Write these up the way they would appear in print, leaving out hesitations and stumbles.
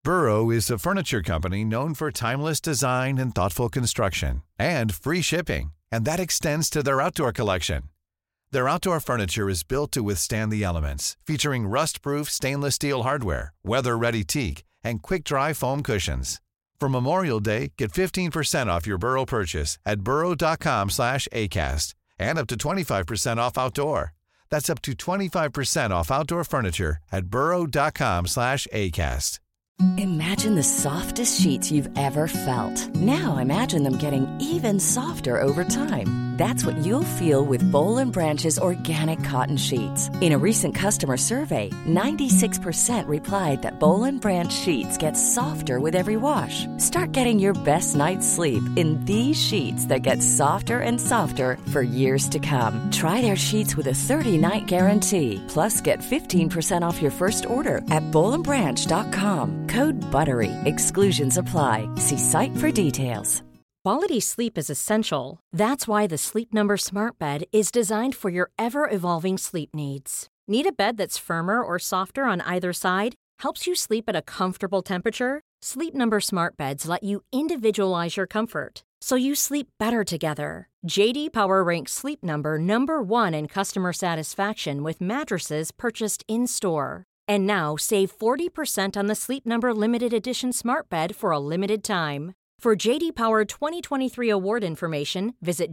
Burrow is a furniture company known for timeless design and thoughtful construction, and free shipping, and that extends to their outdoor collection. Their outdoor furniture is built to withstand the elements, featuring rust-proof stainless steel hardware, weather-ready teak, and quick-dry foam cushions. For Memorial Day, get 15% off your Burrow purchase at burrow.com/ACAST and up to 25% off outdoor. That's up to 25% off outdoor furniture at burrow.com/ACAST. Imagine the softest sheets you've ever felt. Now imagine them getting even softer over time. That's what you'll feel with Boll and Branch's organic cotton sheets. In a recent customer survey, 96% replied that Boll and Branch sheets get softer with every wash. Start getting your best night's sleep in these sheets that get softer and softer for years to come. Try their sheets with a 30-night guarantee. Plus, get 15% off your first order at bollandbranch.com. Code BUTTERY. Exclusions apply. See site for details. Quality sleep is essential. That's why the Sleep Number Smart Bed is designed for your ever-evolving sleep needs. Need a bed that's firmer or softer on either side? Helps you sleep at a comfortable temperature? Sleep Number Smart Beds let you individualize your comfort, so you sleep better together. J.D. Power ranks Sleep Number number 1 in customer satisfaction with mattresses purchased in-store. And now, save 40% on the Sleep Number Limited Edition Smart Bed for a limited time. For J.D. Power 2023 award information, visit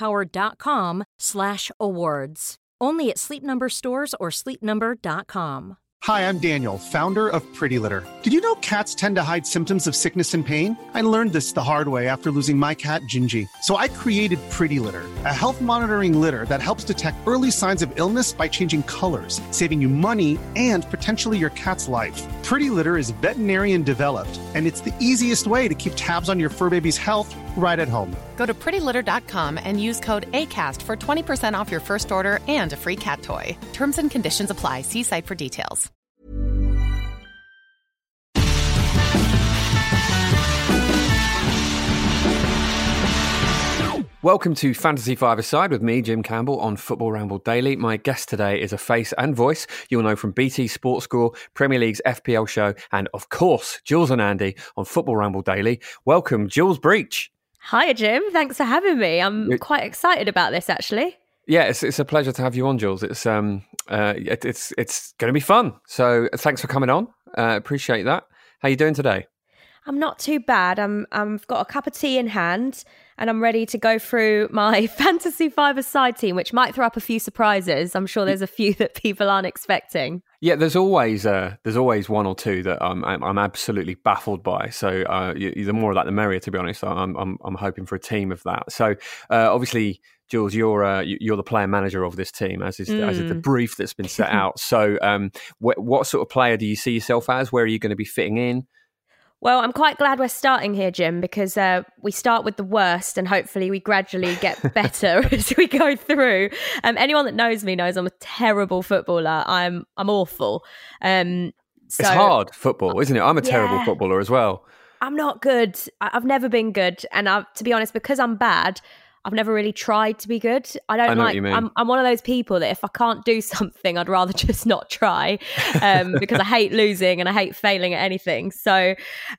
jdpower.com/awards. Only at Sleep Number stores or sleepnumber.com. Hi, I'm Daniel, founder of Pretty Litter. Did you know cats tend to hide symptoms of sickness and pain? I learned this the hard way after losing my cat, Gingy. So I created Pretty Litter, a health monitoring litter that helps detect early signs of illness by changing colors, saving you money and potentially your cat's life. Pretty Litter is veterinarian developed, and it's the easiest way to keep tabs on your fur baby's health right at home. Go to prettylitter.com and use code ACAST for 20% off your first order and a free cat toy. Terms and conditions apply. See site for details. Welcome to Fantasy Five-a-Side with me, Jim Campbell, on Football Ramble Daily. My guest today is a face and voice you'll know from BT Sports Score, Premier League's FPL show, and of course, Jules and Andy on Football Ramble Daily. Welcome, Jules Breach. Hi, Jim. Thanks for having me. I'm quite excited about this, actually. Yeah, it's a pleasure to have you on, Jules. It's going to be fun. So thanks for coming on. Appreciate that. How you doing today? I'm not too bad. I've got a cup of tea in hand and I'm ready to go through my Fantasy Five-a-Side team, which might throw up a few surprises. I'm sure there's a few that people aren't expecting. Yeah, there's always one or two that I'm absolutely baffled by. So the more of that, the merrier. To be honest, I'm hoping for a team of that. So obviously, Jules, you're the player manager of this team, as is the brief that's been set out. So what sort of player do you see yourself as? Where are you going to be fitting in? Well, I'm quite glad we're starting here, Jim, because we start with the worst and hopefully we gradually get better as we go through. Anyone that knows me knows I'm a terrible footballer. I'm awful. It's hard football, isn't it? I'm a terrible footballer as well. I'm not good. I've never been good. And to be honest, because I'm bad, I've never really tried to be good. I know what you mean. I'm one of those people that if I can't do something, I'd rather just not try because I hate losing and I hate failing at anything. So,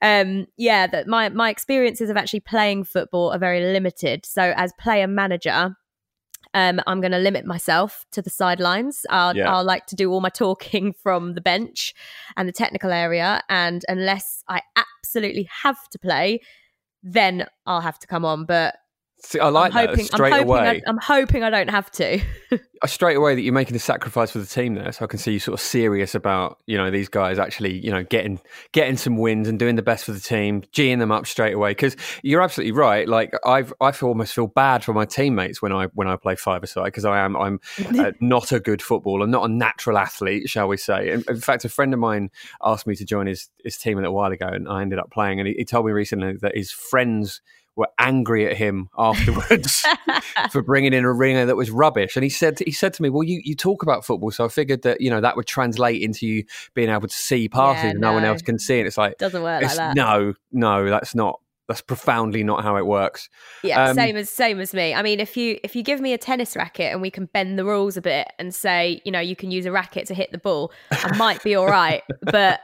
that my experiences of actually playing football are very limited. So as player manager, I'm going to limit myself to the sidelines. I'll like to do all my talking from the bench and the technical area. And unless I absolutely have to play, then I'll have to come on. But see, I like that straight away. I'm hoping I don't have to. Straight away that you're making a sacrifice for the team there. So I can see you sort of serious about, these guys actually, getting some wins and doing the best for the team, G'ing them up straight away. Because you're absolutely right. Like I almost feel bad for my teammates when I play five-a-side because I'm not a good footballer, not a natural athlete, shall we say. In fact, a friend of mine asked me to join his team a little while ago and I ended up playing. And he told me recently that his friends were angry at him afterwards for bringing in a ringer that was rubbish. And he said to me, well, you talk about football, so I figured that, that would translate into you being able to see passes and no one else can see it. It's like, doesn't work like that. No, that's profoundly not how it works. Yeah, same as me. I mean, if you give me a tennis racket and we can bend the rules a bit and say, you can use a racket to hit the ball, I might be all right. But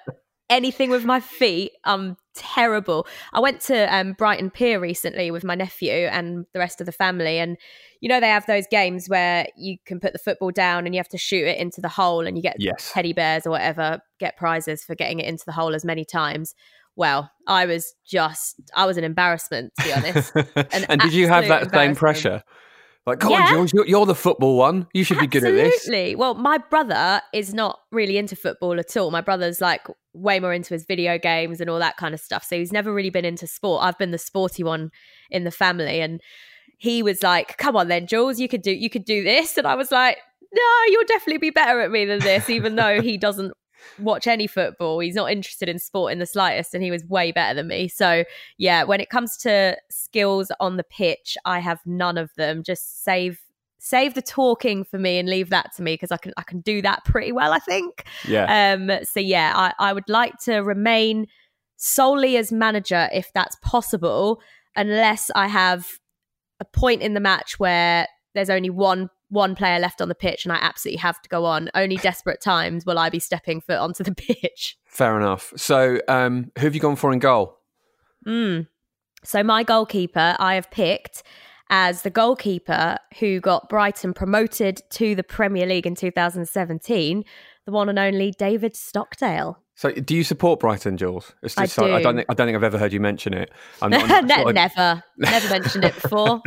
anything with my feet. I'm terrible. I went to Brighton Pier recently with my nephew and the rest of the family, and you know they have those games where you can put the football down and you have to shoot it into the hole, and you get teddy bears or whatever, get prizes for getting it into the hole as many times. Well, I was an embarrassment, to be honest. And did you have that same pressure? Like, come on, Jules, you're the football one. You should be good at this. Absolutely. Well, my brother is not really into football at all. My brother's like way more into his video games and all that kind of stuff. So he's never really been into sport. I've been the sporty one in the family. And he was like, come on then, Jules, you could do this. And I was like, no, you'll definitely be better at me than this, even though he doesn't watch any football. He's not interested in sport in the slightest, and he was way better than me. So yeah, when it comes to skills on the pitch, I have none of them. Just save the talking for me and leave that to me, because I can do that pretty well, I think. So yeah, I would like to remain solely as manager if that's possible, unless I have a point in the match where there's only one player left on the pitch and I absolutely have to go on. Only desperate times will I be stepping foot onto the pitch. Fair enough. So who have you gone for in goal? So my goalkeeper I have picked as the goalkeeper who got Brighton promoted to the Premier League in 2017, the one and only David Stockdale. So do you support Brighton, Jules? It's just, I do. I don't think I've ever heard you mention it. Never mentioned it before.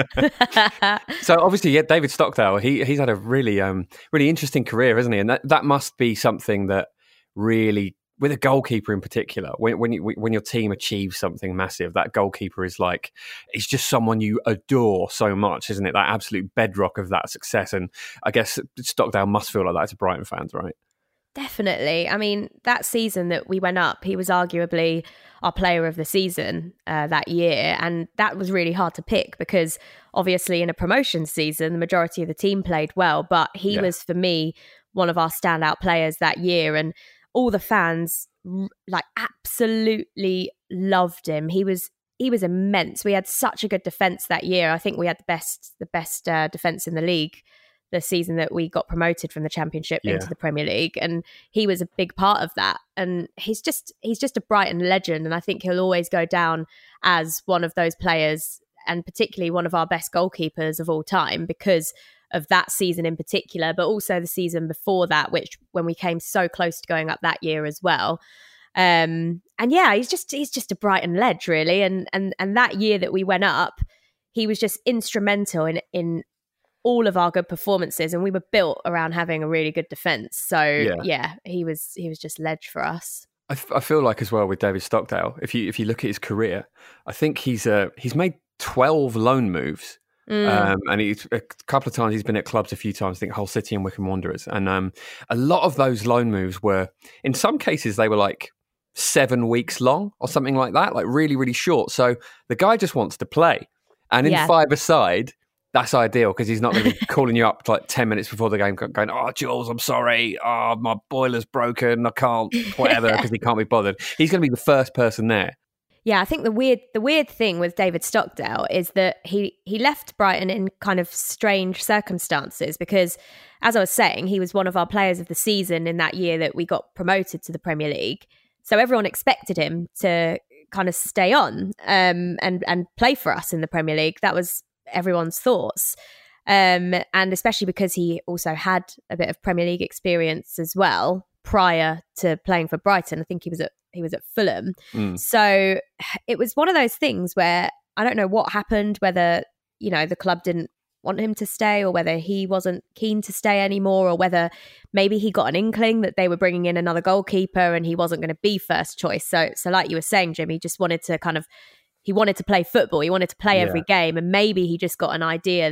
So obviously, yeah, David Stockdale, he's had a really interesting career, hasn't he? And that must be something that really, with a goalkeeper in particular, when your team achieves something massive, that goalkeeper is like, it's just someone you adore so much, isn't it? That absolute bedrock of that success. And I guess Stockdale must feel like that to Brighton fans, right? Definitely. I mean, that season that we went up, he was arguably our player of the season that year. And that was really hard to pick because obviously in a promotion season, the majority of the team played well. But he was, for me, one of our standout players that year. And all the fans like absolutely loved him. He was immense. We had such a good defence that year. I think we had the best defence in the league the season that we got promoted from the Championship into the Premier League, and he was a big part of that. And he's just a Brighton legend, and I think he'll always go down as one of those players, and particularly one of our best goalkeepers of all time because of that season in particular, but also the season before that, which when we came so close to going up that year as well. And yeah, he's just a Brighton ledge, really. And that year that we went up, he was just instrumental in all of our good performances, and we were built around having a really good defence. So yeah, he was just ledge for us. I feel like as well with David Stockdale, if you look at his career, I think he's made 12 loan moves. And he's a couple of times he's been at clubs a few times, I think Hull City and Wycombe Wanderers. And a lot of those loan moves were, in some cases, they were like 7 weeks long or something like that, like really, really short. So the guy just wants to play. And in five-a-side, that's ideal because he's not going to be calling you up like 10 minutes before the game going, oh, Jules, I'm sorry. Oh, my boiler's broken. I can't, whatever, because he can't be bothered. He's going to be the first person there. Yeah, I think the weird thing with David Stockdale is that he left Brighton in kind of strange circumstances because, as I was saying, he was one of our players of the season in that year that we got promoted to the Premier League. So everyone expected him to kind of stay on and play for us in the Premier League. That was everyone's thoughts. And especially because he also had a bit of Premier League experience as well prior to playing for Brighton. I think he was at Fulham. So it was one of those things where I don't know what happened, whether, you know, the club didn't want him to stay or whether he wasn't keen to stay anymore or whether maybe he got an inkling that they were bringing in another goalkeeper and he wasn't going to be first choice. So like you were saying, Jim, he just wanted to he wanted to play football. He wanted to play every game, and maybe he just got an idea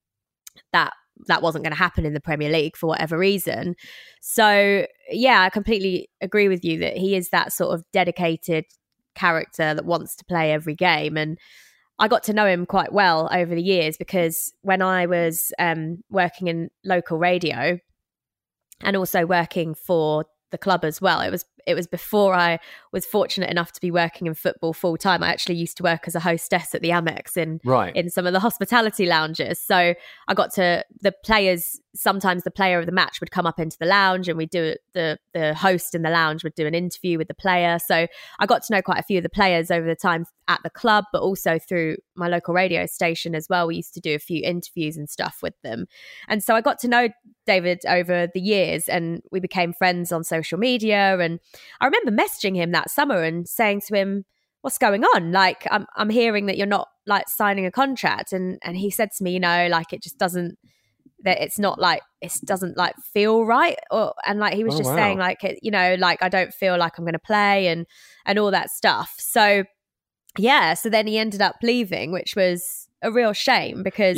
that wasn't going to happen in the Premier League for whatever reason. So yeah, I completely agree with you that he is that sort of dedicated character that wants to play every game. And I got to know him quite well over the years because when I was working in local radio and also working for the club as well, it it was before I was fortunate enough to be working in football full time. I actually used to work as a hostess at the Amex in some of the hospitality lounges. So I got to the players. Sometimes the player of the match would come up into the lounge, and we'd do the host in the lounge would do an interview with the player. So I got to know quite a few of the players over the time at the club, but also through my local radio station as well. We used to do a few interviews and stuff with them. And so I got to know David over the years, and we became friends on social media. And I remember messaging him that summer and saying to him, what's going on? Like, I'm hearing that you're not like signing a contract. And he said to me, you know, like it just doesn't, that it's not like, it doesn't like feel right. And like he was saying like, you know, like I don't feel like I'm going to play and all that stuff. So yeah, so then he ended up leaving, which was a real shame because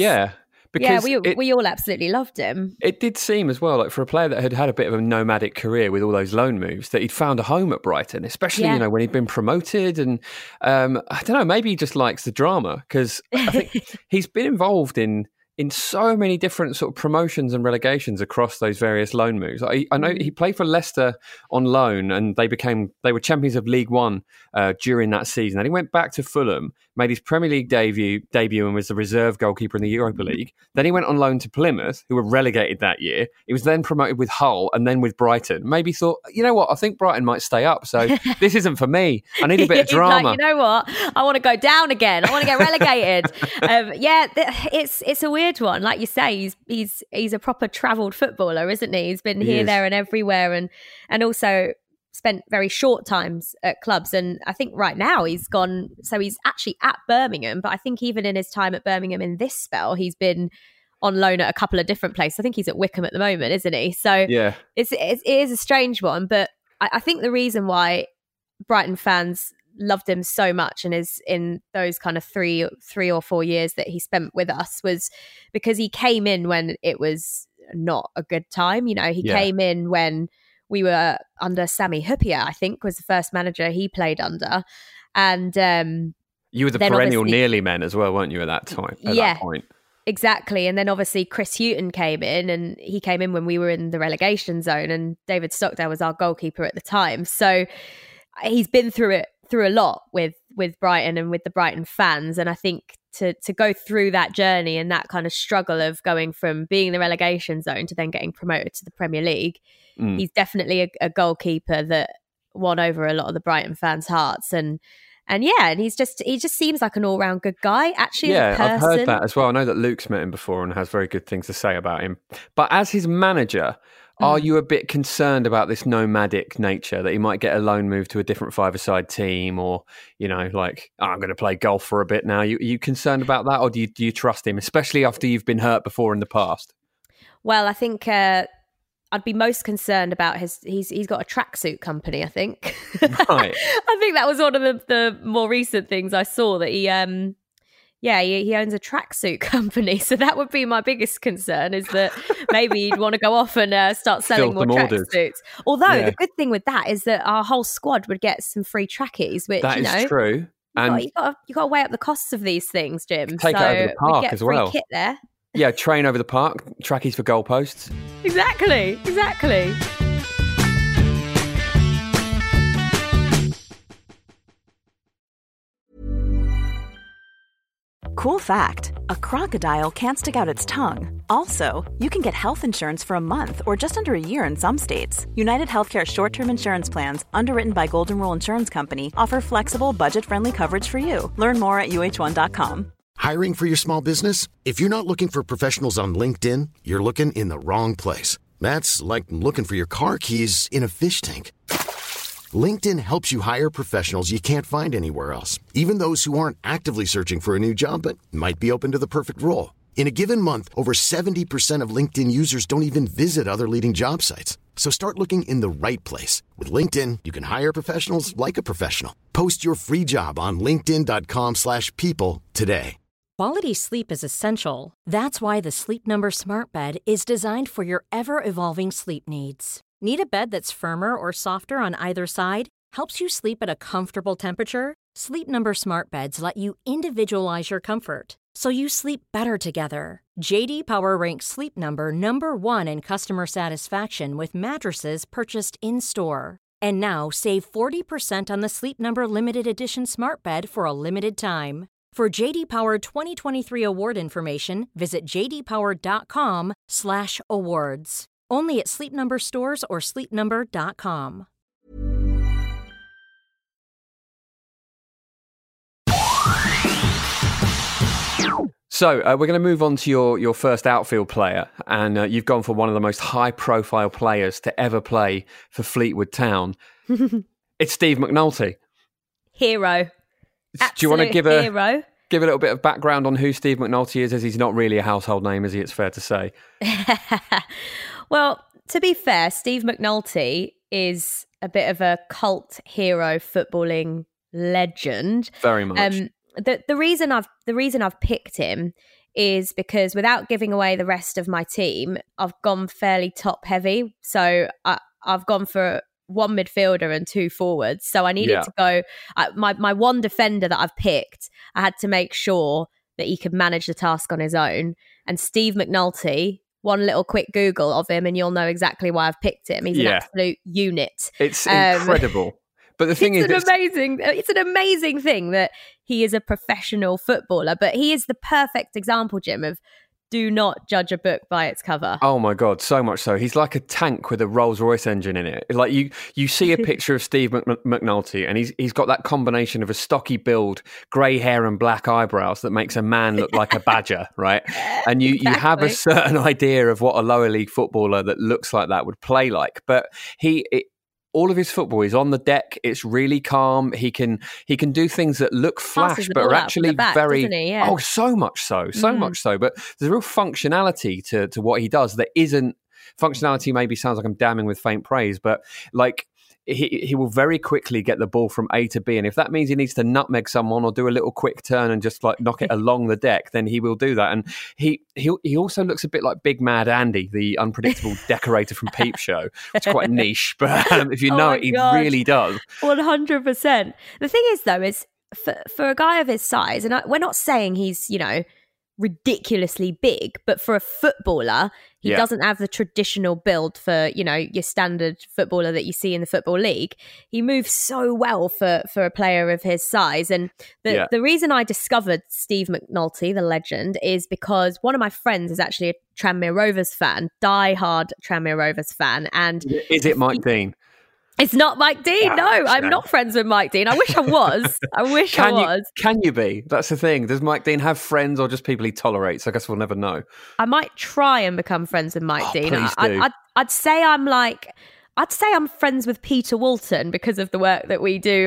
we all absolutely loved him. It did seem as well, like for a player that had had a bit of a nomadic career with all those loan moves, that he'd found a home at Brighton, especially, you know, when he'd been promoted. And I don't know, maybe he just likes the drama, because I think he's been involved in so many different sort of promotions and relegations across those various loan moves. I know he played for Leicester on loan, and they were champions of League One during that season. And he went back to Fulham, made his Premier League debut and was the reserve goalkeeper in the Europa League. Then he went on loan to Plymouth, who were relegated that year. He was then promoted with Hull and then with Brighton. Maybe thought, you know what, I think Brighton might stay up, so this isn't for me. I need a bit of drama. Like, you know what, I want to go down again. I want to get relegated. It's a weird one. Like you say, he's a proper travelled footballer, isn't he? He's been here, there and everywhere, and also spent very short times at clubs. And I think right now he's gone, so he's actually at Birmingham, but I think even in his time at Birmingham in this spell, he's been on loan at a couple of different places. I think he's at Wickham at the moment, isn't he? So yeah, it is a strange one, but I think the reason why Brighton fans loved him so much and is in those kind of 3 or 4 years that he spent with us was because he came in when it was not a good time. You know, he came in when we were under Sami Hyypiä, I think was the first manager he played under. And you were the perennial nearly men as well, weren't you, at that time? At that point. Exactly. And then obviously Chris Hughton came in, and he came in when we were in the relegation zone, and David Stockdale was our goalkeeper at the time. So he's been through a lot with Brighton and with the Brighton fans. And I think to go through that journey and that kind of struggle of going from being in the relegation zone to then getting promoted to the Premier League, he's definitely a goalkeeper that won over a lot of the Brighton fans' hearts. And he just seems like an all-round good guy, actually. Yeah, I've heard that as well. I know that Luke's met him before and has very good things to say about him. But as his manager, are you a bit concerned about this nomadic nature, that he might get a loan move to a different five-a-side team, or, you know, like, I'm going to play golf for a bit now? Are you concerned about that, or do you trust him, especially after you've been hurt before in the past? Well, I think I'd be most concerned about he's got a tracksuit company, I think. Right. I think that was one of the more recent things I saw, that he owns a tracksuit company. So that would be my biggest concern, is that maybe he'd want to go off and start selling more tracksuits. Although the good thing with that is that our whole squad would get some free trackies, which, that is true. And you got to weigh up the costs of these things, Jim. Take it over the park as well. Free kit there. Yeah, train over the park, trackies for goalposts. Exactly. Cool fact, a crocodile can't stick out its tongue. Also, you can get health insurance for a month or just under a year in some states. United Healthcare short-term insurance plans, underwritten by Golden Rule Insurance Company, offer flexible, budget-friendly coverage for you. Learn more at UH1.com. Hiring for your small business? If you're not looking for professionals on LinkedIn, you're looking in the wrong place. That's like looking for your car keys in a fish tank. LinkedIn helps you hire professionals you can't find anywhere else, even those who aren't actively searching for a new job but might be open to the perfect role. In a given month, over 70% of LinkedIn users don't even visit other leading job sites. So start looking in the right place. With LinkedIn, you can hire professionals like a professional. Post your free job on linkedin.com/people today. Quality sleep is essential. That's why the Sleep Number Smart Bed is designed for your ever-evolving sleep needs. Need a bed that's firmer or softer on either side? Helps you sleep at a comfortable temperature? Sleep Number Smart Beds let you individualize your comfort, so you sleep better together. J.D. Power ranks Sleep Number #1 in customer satisfaction with mattresses purchased in-store. And now save 40% on the Sleep Number limited edition smart bed for a limited time. For JD Power 2023 award information, visit jdpower.com/awards. Only at Sleep Number stores or sleepnumber.com. So we're going to move on to your first outfield player, and you've gone for one of the most high-profile players to ever play for Fleetwood Town. It's Steve McNulty. Hero. Do you want to give hero. Give a little bit of background on who Steve McNulty is, as he's not really a household name, is he? It's fair to say. Well, to be fair, Steve McNulty is a bit of a cult hero footballing legend. Very much. The reason I've picked him is because, without giving away the rest of my team, I've gone fairly top heavy. So I've gone for one midfielder and two forwards. So I needed to go. My one defender that I've picked, I had to make sure that he could manage the task on his own. And Steve McNulty, one little quick Google of him, and you'll know exactly why I've picked him. He's an absolute unit. It's incredible. But the thing it's an amazing thing that he is a professional footballer. But he is the perfect example, Jim, of do not judge a book by its cover. Oh my God, so much so. He's like a tank with a Rolls-Royce engine in it. Like you see a picture of Steve McNulty, and he's got that combination of a stocky build, grey hair and black eyebrows that makes a man look like a badger, right? And you have a certain idea of what a lower league footballer that looks like that would play like. But all of his football is on the deck. It's really calm. He can do things that look flash, but are actually very. Yeah. Oh, so much so. But there's a real functionality to what he does that isn't. Functionality maybe sounds like I'm damning with faint praise, but like he will very quickly get the ball from A to B, and if that means he needs to nutmeg someone or do a little quick turn and just like knock it along the deck, then he will do that. And he also looks a bit like Big Mad Andy, the unpredictable decorator from Peep Show. It's quite niche, but if you know it, he really does. 100%. The thing is, though, is for a guy of his size, and we're not saying he's ridiculously big, but for a footballer, he doesn't have the traditional build for your standard footballer that you see in the Football League. He moves so well for a player of his size. And the reason I discovered Steve McNulty, the legend, is because one of my friends is actually a Tranmere Rovers fan, die-hard Tranmere Rovers fan. And is it Mike Dean? It's not Mike Dean. No, I'm not friends with Mike Dean. I wish I was. I was. Can you be? That's the thing. Does Mike Dean have friends or just people he tolerates? I guess we'll never know. I might try and become friends with Mike Dean. Please do. I'd say I'm friends with Peter Walton because of the work that we do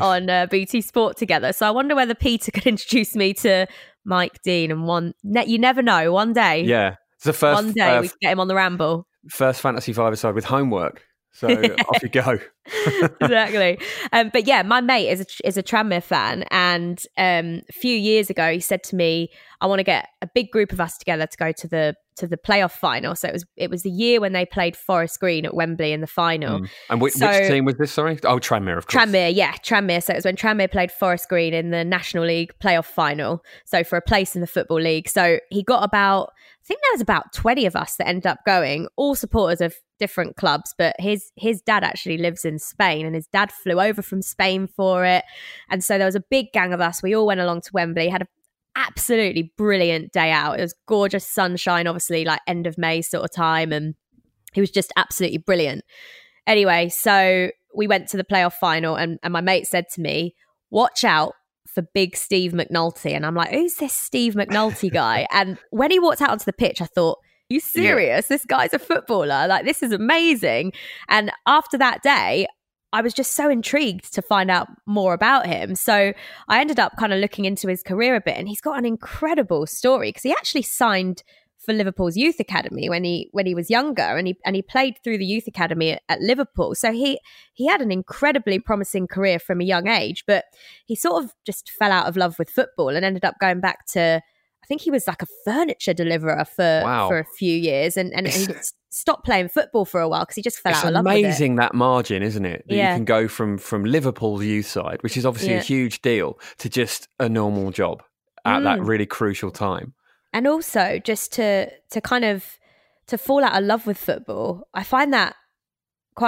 on BT Sport together. So I wonder whether Peter could introduce me to Mike Dean. And you never know. One day, it's the first. One day we can get him on the ramble. First fantasy five-a-side with homework. So off you go. Exactly. But yeah, my mate is a Tranmere fan, and a few years ago he said to me, I want to get a big group of us together to go to the playoff final. So it was the year when they played Forest Green at Wembley in the final. And which team was this, sorry? Oh, Tranmere, of course. Tranmere. So it was when Tranmere played Forest Green in the National League playoff final, so for a place in the Football League. So he got I think there was about 20 of us that ended up going, all supporters of different clubs, but his dad actually lives in Spain, and his dad flew over from Spain for it. And so there was a big gang of us. We all went along to Wembley, had an absolutely brilliant day out. It was gorgeous sunshine, obviously like end of May sort of time, and it was just absolutely brilliant. Anyway, so we went to the playoff final, and my mate said to me, watch out for big Steve McNulty. And I'm like, who's this Steve McNulty guy? And when he walked out onto the pitch, I thought, are you serious? This guy's a footballer. Like, this is amazing. And after that day, I was just so intrigued to find out more about him. So I ended up kind of looking into his career a bit, and he's got an incredible story because he actually signed for Liverpool's youth academy when he was younger, and he played through the youth academy at Liverpool. So he had an incredibly promising career from a young age, but he sort of just fell out of love with football and ended up going back to, I think he was like a furniture deliverer for a few years, and he stopped playing football for a while because he just fell out of love with it. It's amazing that margin, isn't it? That you can go from Liverpool's youth side, which is obviously a huge deal, to just a normal job at that really crucial time. And also just to fall out of love with football, I find that quite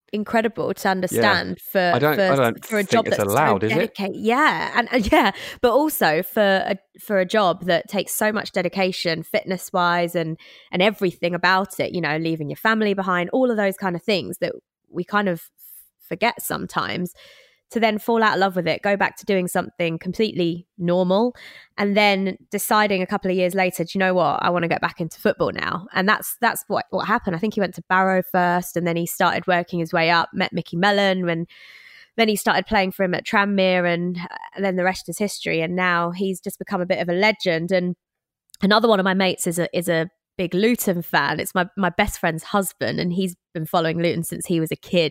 incredible to understand for I don't for a think job it's that's allowed, so is it? dedicated. Yeah, and yeah, but also for a job that takes so much dedication, fitness wise, and everything about it. You know, leaving your family behind, all of those kind of things that we kind of forget sometimes. To then fall out of love with it, go back to doing something completely normal, and then deciding a couple of years later, do you know what? I want to get back into football now. And that's what happened. I think he went to Barrow first, and then he started working his way up, met Mickey Mellon, and then he started playing for him at Tranmere, and then the rest is history. And now he's just become a bit of a legend. And another one of my mates is a big Luton fan. It's my best friend's husband, and he's been following Luton since he was a kid.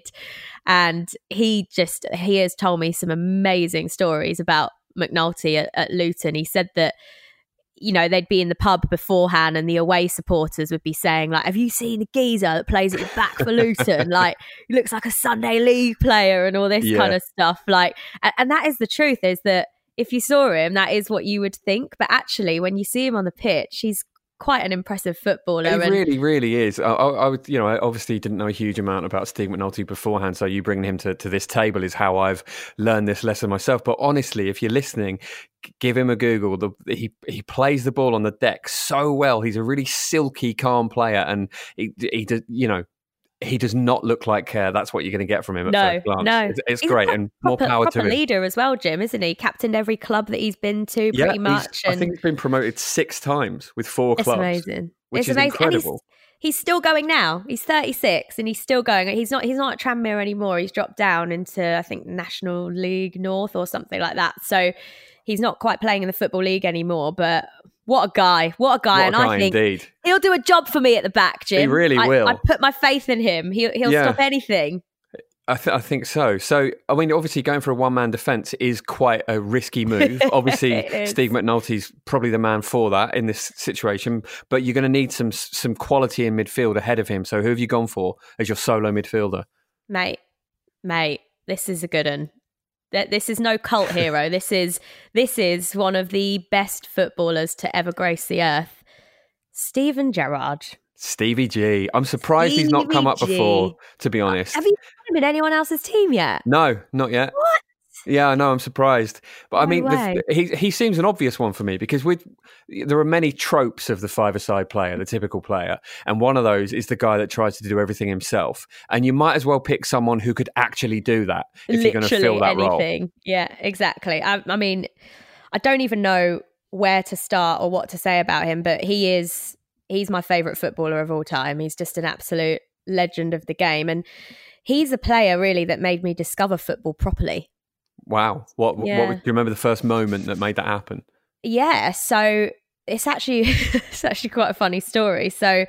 And he has told me some amazing stories about McNulty at Luton. He said that, you know, they'd be in the pub beforehand and the away supporters would be saying, like, have you seen the geezer that plays at the back for Luton? Like, he looks like a Sunday League player and all this kind of stuff. Like, and that is the truth, is that if you saw him, that is what you would think. But actually, when you see him on the pitch, he's quite an impressive footballer. He really, really is. I would, you know, I obviously didn't know a huge amount about Steve McNulty beforehand, so you bringing him to this table is how I've learned this lesson myself. But honestly, if you're listening, give him a Google. He plays the ball on the deck so well. He's a really silky, calm player, and he does, you know, he does not look like that's what you're going to get from him at first glance. No, it's great, and more power to him. Proper leader as well, Jim, isn't he? Captained every club that he's been to, pretty much. I think he's been promoted 6 times with 4 clubs. It's amazing. Which is incredible. And he's still going now. He's 36 and he's still going. He's not at Tranmere anymore. He's dropped down into, I think, National League North or something like that. So he's not quite playing in the Football League anymore, but what a guy. And I think indeed. He'll do a job for me at the back, Jim. He really will. I put my faith in him. He'll stop anything. I think so. So, I mean, obviously going for a one-man defence is quite a risky move. Obviously, Steve McNulty's probably the man for that in this situation, but you're going to need some quality in midfield ahead of him. So who have you gone for as your solo midfielder? Mate, this is a good one. This is no cult hero. This is one of the best footballers to ever grace the earth. Steven Gerrard. Stevie G. I'm surprised he's not come up before, to be honest. Have you seen him in anyone else's team yet? No, not yet. What? Yeah, I know, I'm surprised. But I mean, way. he seems an obvious one for me because there are many tropes of the five-a-side player, the typical player. And one of those is the guy that tries to do everything himself. And you might as well pick someone who could actually do that if you're going to fill that anything. role. Yeah, exactly. I mean, I don't even know where to start or what to say about him, but he's my favourite footballer of all time. He's just an absolute legend of the game. And he's a player, really, that made me discover football properly. Wow. What do you remember the first moment that made that happen? Yeah. So it's actually quite a funny story. So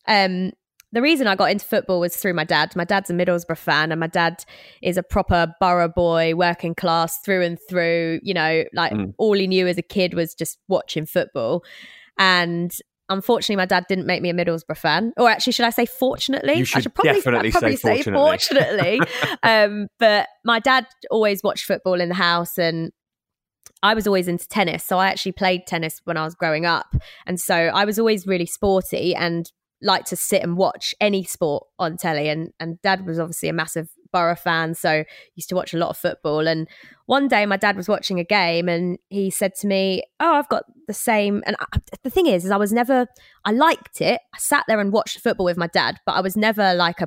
the reason I got into football was through my dad. My dad's a Middlesbrough fan, and my dad is a proper borough boy, working class through and through. You know, like all he knew as a kid was just watching football. And unfortunately, my dad didn't make me a Middlesbrough fan. Or actually, should I say fortunately? You should definitely say fortunately. But my dad always watched football in the house, and I was always into tennis. So I actually played tennis when I was growing up. And so I was always really sporty and liked to sit and watch any sport on telly. And dad was obviously a massive Borough fan, so used to watch a lot of football. And one day my dad was watching a game and he said to me, oh, I've got the same. And the thing is I liked it. I sat there and watched football with my dad, but I was never like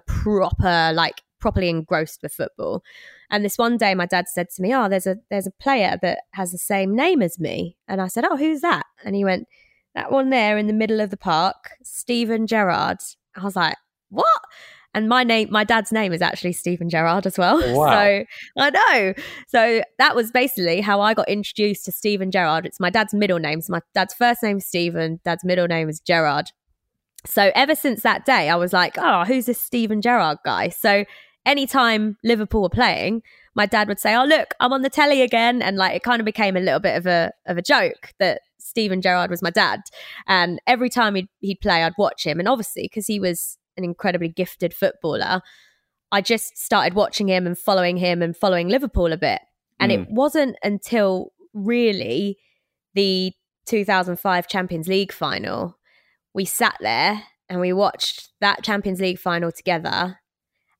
properly engrossed with football. And this one day my dad said to me, oh, there's a player that has the same name as me. And I said, oh, who's that? And he went, that one there in the middle of the park, Steven Gerrard. I was like, what? And my dad's name is actually Steven Gerrard as well. Wow. So I know. So that was basically how I got introduced to Steven Gerrard. It's my dad's middle name. So my dad's first name is Steven, dad's middle name is Gerrard. So ever since that day, I was like, oh, who's this Steven Gerrard guy? So anytime Liverpool were playing, my dad would say, oh, look, I'm on the telly again. And like it kind of became a little bit of a joke that Steven Gerrard was my dad. And every time he'd play, I'd watch him. And obviously, because he was an incredibly gifted footballer, I just started watching him and following Liverpool a bit. And it wasn't until really the 2005 Champions League final, we sat there and we watched that Champions League final together.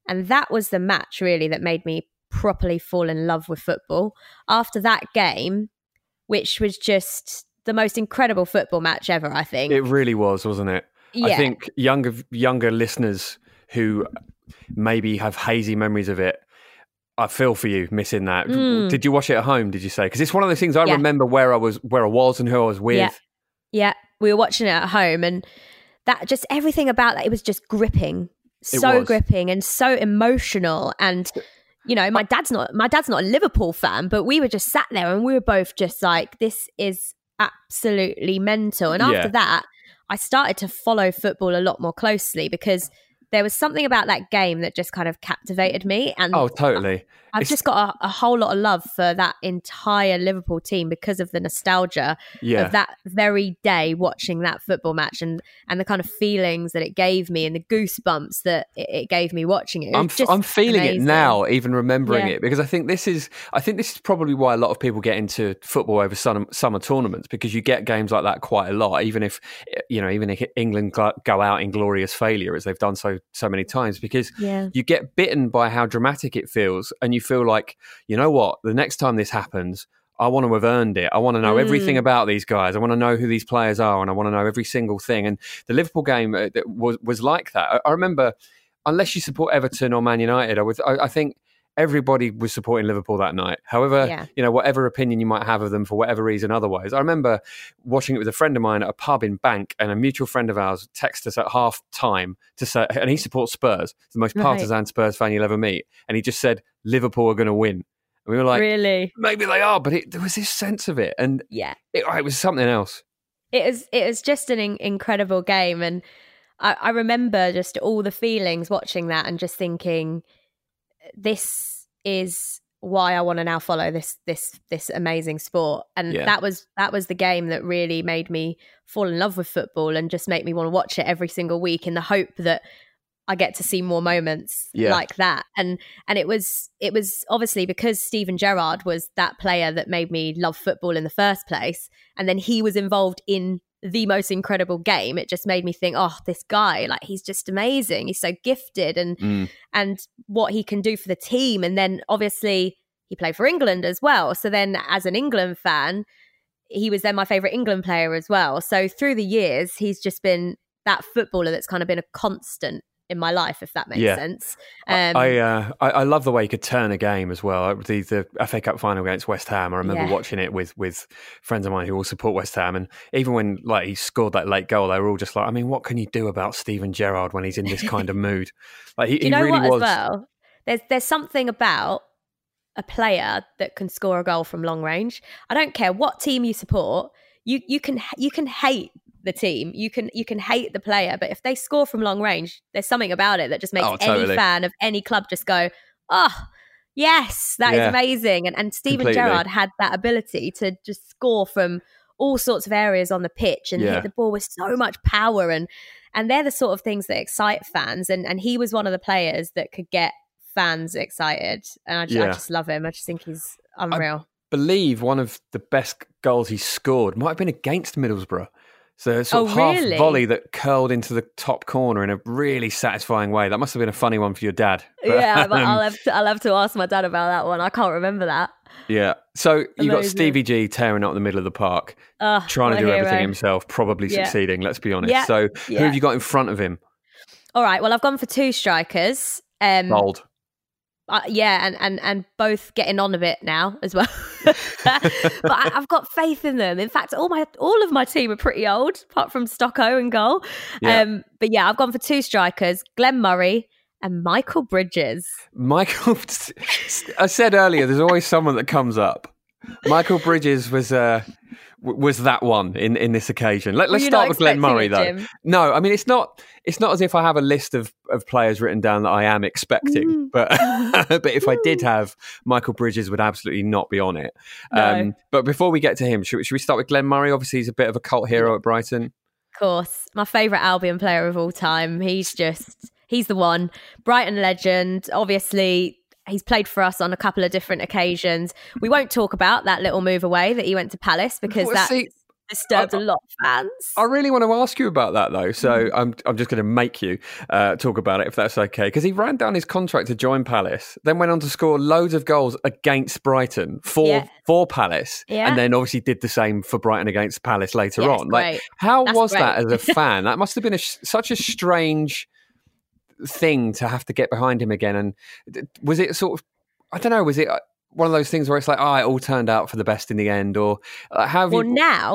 And that was the match really that made me properly fall in love with football. After that game, which was just the most incredible football match ever, I think. It really was, wasn't it? Yeah. I think younger listeners who maybe have hazy memories of it, I feel for you missing that. Did you watch it at home, did you say? Because it's one of those things I remember where I was and who I was with. Yeah, we were watching it at home, and that just everything about that, it was just gripping. So gripping and so emotional. And, you know, my dad's not a Liverpool fan, but we were just sat there and we were both just like, this is absolutely mental. And after that, I started to follow football a lot more closely because there was something about that game that just kind of captivated me. And totally. I've just got a whole lot of love for that entire Liverpool team because of the nostalgia of that very day watching that football match and the kind of feelings that it gave me and the goosebumps that it gave me watching it. I'm feeling amazing. It now, even remembering it, because I think this is probably why a lot of people get into football over summer tournaments, because you get games like that quite a lot, even if England go out in glorious failure as they've done so many times, because you get bitten by how dramatic it feels, and you feel like, you know what, the next time this happens, I want to have earned it. I want to know everything about these guys. I want to know who these players are, and I want to know every single thing. And the Liverpool game was like that. I remember, unless you support Everton or Man United, I think everybody was supporting Liverpool that night. However, whatever opinion you might have of them for whatever reason otherwise. I remember watching it with a friend of mine at a pub in Bank, and a mutual friend of ours texted us at half time to say, and he supports Spurs, the most partisan Spurs fan you'll ever meet. And he just said, Liverpool are going to win. And we were like, really? Maybe they are, but there was this sense of it. And it was something else. It was just an incredible game. And I remember just all the feelings watching that and just thinking, this is why I want to now follow this amazing sport. And that was the game that really made me fall in love with football and just make me want to watch it every single week in the hope that I get to see more moments like that. And it was obviously because Steven Gerrard was that player that made me love football in the first place. And then he was involved in the most incredible game. It just made me think, oh, this guy, like, he's just amazing. He's so gifted and what he can do for the team. And then obviously he played for England as well. So then as an England fan, he was then my favourite England player as well. So through the years, he's just been that footballer that's kind of been a constant in my life, if that makes sense. I love the way he could turn a game as well. The FA Cup final against West Ham, I remember watching it with friends of mine who all support West Ham, and even when he scored that late goal, they were all just like, I mean, what can you do about Steven Gerrard when he's in this kind of mood? Like he really was. As well, there's something about a player that can score a goal from long range. I don't care what team you support. You can hate the team, you can hate the player, but if they score from long range, there's something about it that just makes any fan of any club just go, oh yes, that is amazing. And Steven Gerrard had that ability to just score from all sorts of areas on the pitch and hit the ball with so much power, and they're the sort of things that excite fans, and he was one of the players that could get fans excited, and I just love him. I just think he's unreal. I believe one of the best goals he scored might have been against Middlesbrough. So sort of half volley that curled into the top corner in a really satisfying way. That must have been a funny one for your dad. But I'll have to ask my dad about that one. I can't remember that. Yeah. So you got Stevie G tearing up the middle of the park, trying to do everything himself, probably succeeding, let's be honest. So who have you got in front of him? All right. Well, I've gone for two strikers. Bold. And both getting on a bit now as well. But I've got faith in them. In fact, all of my team are pretty old, apart from Stocko and goal. Yeah. But I've gone for two strikers, Glenn Murray and Michael Bridges. I said earlier, there's always someone that comes up. Michael Bridges was that one in this occasion. Let's start with Glenn Murray, though. Jim? No, I mean, it's not as if I have a list of players written down that I am expecting, but if I did have, Michael Bridges would absolutely not be on it. No. But before we get to him, should we start with Glenn Murray? Obviously, he's a bit of a cult hero at Brighton. Of course. My favourite Albion player of all time. He's the one. Brighton legend, obviously. He's played for us on a couple of different occasions. We won't talk about that little move away that he went to Palace because disturbed a lot of fans. I really want to ask you about that, though. So I'm just going to make you talk about it, if that's okay. Because he ran down his contract to join Palace, then went on to score loads of goals against Brighton for Palace, and then obviously did the same for Brighton against Palace later on. Like, how was that as a fan? That must have been such a strange thing to have to get behind him again. And was it sort of, I don't know, was it one of those things where it's like, it all turned out for the best in the end? Or have you...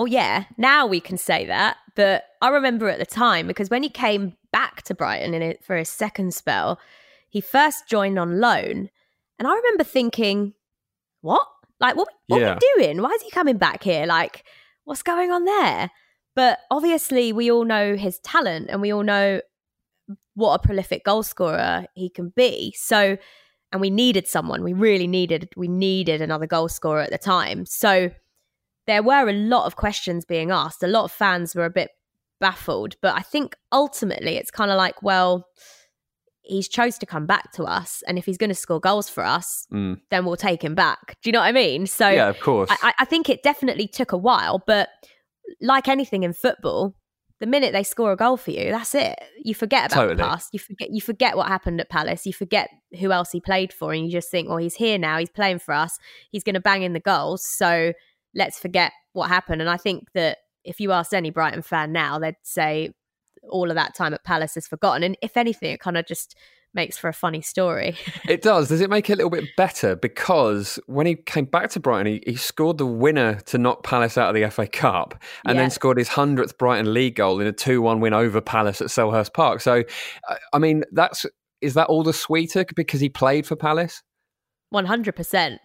now we can say that. But I remember at the time, because when he came back to Brighton for his second spell, he first joined on loan. And I remember thinking, what? Like, what are we doing? Why is he coming back here? Like, what's going on there? But obviously we all know his talent, and we all know what a prolific goal scorer he can be. So, and we needed someone. We needed another goal scorer at the time. So there were a lot of questions being asked. A lot of fans were a bit baffled. But I think ultimately it's kind of like, well, he's chose to come back to us. And if he's going to score goals for us, then we'll take him back. Do you know what I mean? So yeah, of course. I think it definitely took a while. But like anything in football, the minute they score a goal for you, that's it. You forget about the past. You forget what happened at Palace. You forget who else he played for, and you just think, well, he's here now. He's playing for us. He's going to bang in the goals. So let's forget what happened. And I think that if you asked any Brighton fan now, they'd say all of that time at Palace is forgotten. And if anything, it kind of just makes for a funny story. It does. Does it make it a little bit better? Because when he came back to Brighton, he scored the winner to knock Palace out of the FA Cup, and then scored his 100th Brighton League goal in a 2-1 win over Palace at Selhurst Park. So, I mean, is that all the sweeter because he played for Palace? 100%.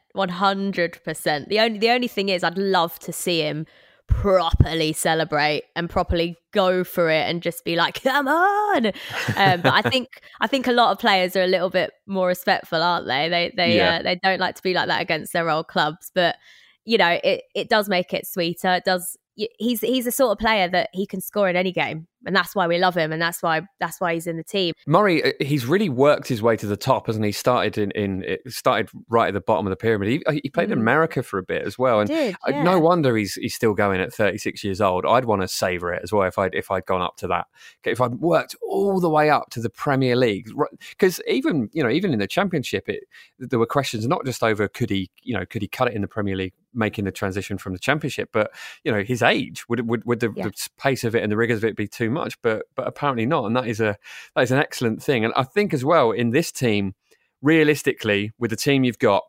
100%. The only thing is, I'd love to see him properly celebrate and properly go for it and just be like, come on. But I think a lot of players are a little bit more respectful, aren't they? They don't like to be like that against their old clubs. But you know, it does make it sweeter. It does. He's the sort of player that he can score in any game, and that's why we love him, and that's why he's in the team. Murray, he's really worked his way to the top, hasn't he? Started right at the bottom of the pyramid. He played in America for a bit as well, and no wonder he's still going at 36 years old. I'd want to savour it as well if I'd gone up to that. If I'd worked all the way up to the Premier League, because even in the Championship, there were questions not just over could he cut it in the Premier League, making the transition from the Championship, but his age, would the pace of it and the rigours of it be too much? But apparently not, and that is an excellent thing. And I think as well, in this team, realistically, with the team you've got,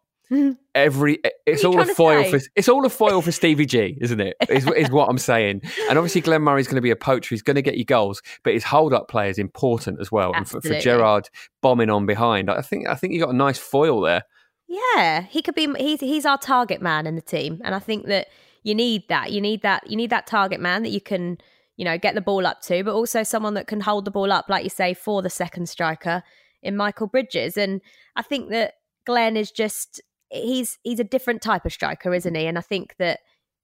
it's all a foil for Stevie G, isn't it? Is what I'm saying. And obviously Glenn Murray's going to be a poacher. He's going to get you goals, but his hold-up play is important as well. Absolutely. And for Gerrard bombing on behind, I think you got a nice foil there. Yeah, he could be. He's our target man in the team, and I think that you need that. You need that target man that you can, get the ball up to, but also someone that can hold the ball up, like you say, for the second striker in Michael Bridges. And I think that Glenn is just he's a different type of striker, isn't he? And I think that